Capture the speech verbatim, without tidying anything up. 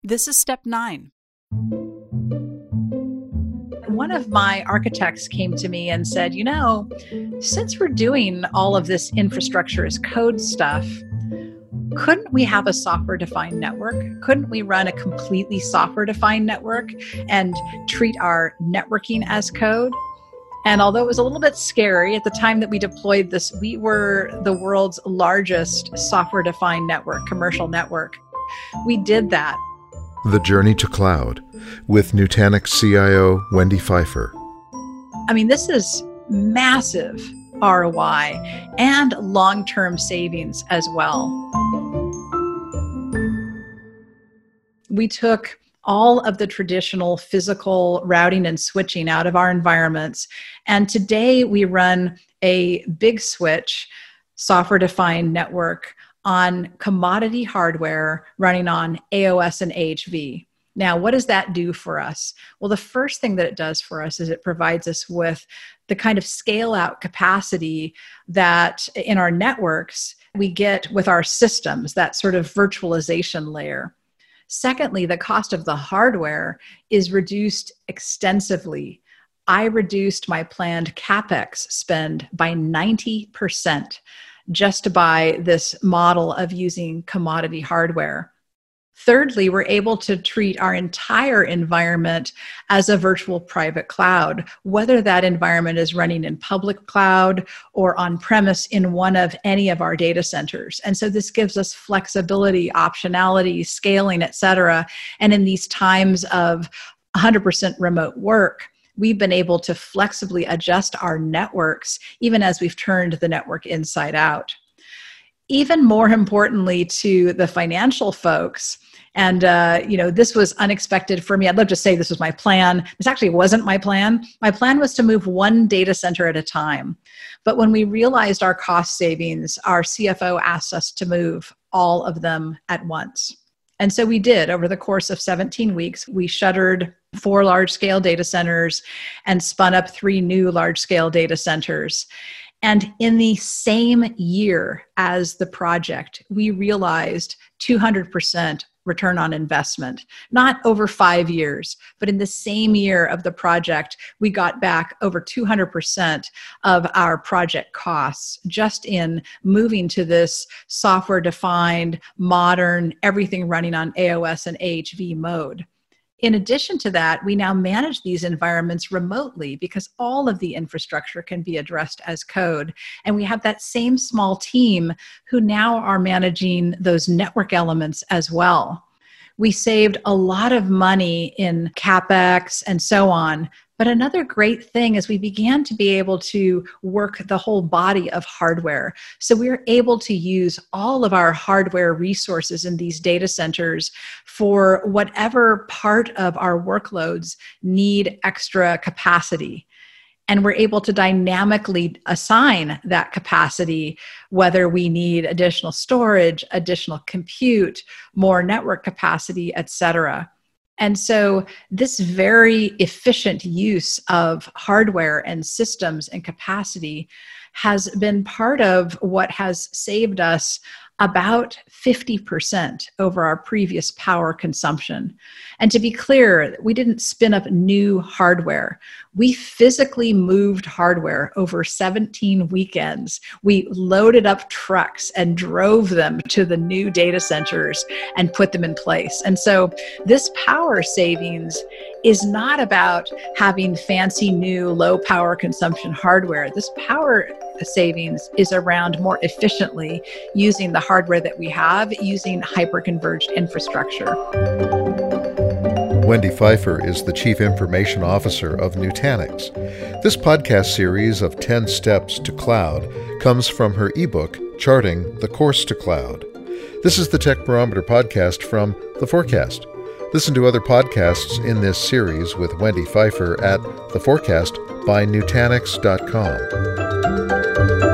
This is step nine. One of my architects came to me and said, you know, since we're doing all of this infrastructure as code stuff, couldn't we have a software-defined network? Couldn't we run a completely software-defined network and treat our networking as code? And although it was a little bit scary at the time that we deployed this, we were the world's largest software-defined network, commercial network. We did that. The Journey to Cloud with Nutanix C I O Wendy Pfeiffer. I mean, this is massive R O I and long-term savings as well. We took all of the traditional physical routing and switching out of our environments. And today we run a big switch software-defined network on commodity hardware running on A O S and A H V. Now, what does that do for us? Well, the first thing that it does for us is it provides us with the kind of scale out capacity that in our networks we get with our systems, that sort of virtualization layer. Secondly, the cost of the hardware is reduced extensively. I reduced my planned CapEx spend by ninety percent just by this model of using commodity hardware. Thirdly, we're able to treat our entire environment as a virtual private cloud, whether that environment is running in public cloud or on-premise in one of any of our data centers. And so this gives us flexibility, optionality, scaling, et cetera. And in these times of one hundred percent remote work, we've been able to flexibly adjust our networks, even as we've turned the network inside out. Even more importantly to the financial folks, and uh, you know, this was unexpected for me. I'd love to say this was my plan. This actually wasn't my plan. My plan was to move one data center at a time. But when we realized our cost savings, our C F O asked us to move all of them at once. And so we did. Over the course of seventeen weeks, we shuttered four large-scale data centers and spun up three new large-scale data centers. And in the same year as the project, we realized two hundred percent return on investment, not over five years, but in the same year of the project, we got back over two hundred percent of our project costs just in moving to this software-defined, modern, everything running on A O S and A H V mode. In addition to that, we now manage these environments remotely because all of the infrastructure can be addressed as code. And we have that same small team who now are managing those network elements as well. We saved a lot of money in CapEx and so on. But another great thing is we began to be able to work the whole body of hardware. So we're able to use all of our hardware resources in these data centers for whatever part of our workloads need extra capacity. And we're able to dynamically assign that capacity, whether we need additional storage, additional compute, more network capacity, et cetera. And so this very efficient use of hardware and systems and capacity has been part of what has saved us about fifty percent over our previous power consumption. And to be clear, we didn't spin up new hardware. We physically moved hardware over seventeen weekends. We loaded up trucks and drove them to the new data centers and put them in place. And so this power savings is not about having fancy new low power consumption hardware. This power savings is around more efficiently using the hardware that we have, using hyper-converged infrastructure. Wendy Pfeiffer is the Chief Information Officer of Nutanix. This podcast series of ten Steps to Cloud comes from her ebook, Charting the Course to Cloud. This is the Tech Barometer podcast from The Forecast. Listen to other podcasts in this series with Wendy Pfeiffer at The Forecast by Nutanix dot com.